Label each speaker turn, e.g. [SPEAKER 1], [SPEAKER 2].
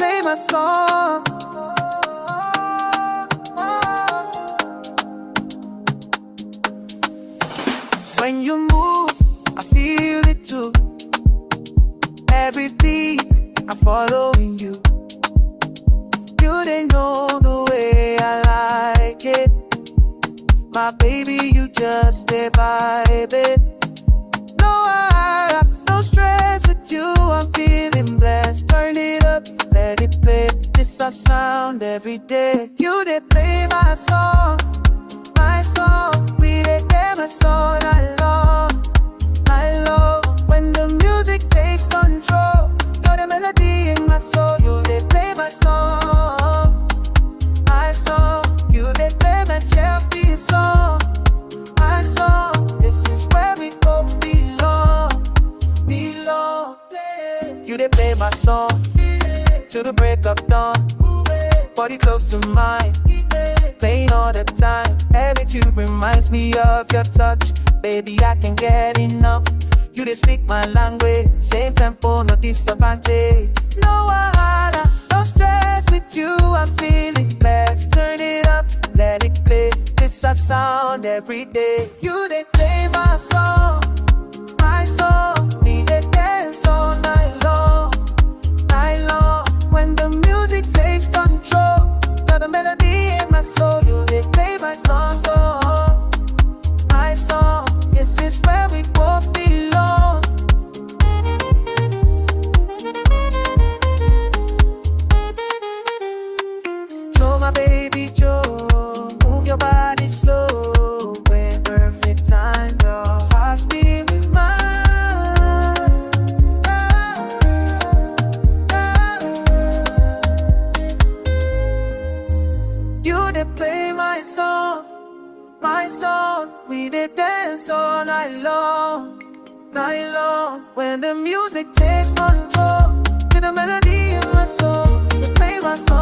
[SPEAKER 1] play my song. When you move, I feel it too. Every beat, I'm following you. You didn't know the way I like it. My baby, you just stay vibe it. No stress with you, I'm feeling blessed. Turn it up, let it play. This our sound every day. You they play my song, my song. We they play my song, I love. When the music takes control, you're the melody in my soul. You they play my song, my song. You they play my Chelsea song, my song. This is where we both belong. You they play my song till the break of dawn. Body close to mine, playing all the time. Every tune reminds me of your touch. Baby, I can't get enough. You they speak my language, same tempo, no disadvantage. No wahala, no stress with you, I'm feeling blessed. Turn it up, let it play. This our sound every day. You they play my song, my song. We they dance all night long, night long. When the music takes control, got the melody in my soul. You they play my song, my song. Yes, it's where we both belong. Joe, my baby Joe, move your body slow. When perfect time, your heart's beating mine. You they play my song, my song. We did dance all night long, night long. When the music takes control, to the melody in my soul, they play my song.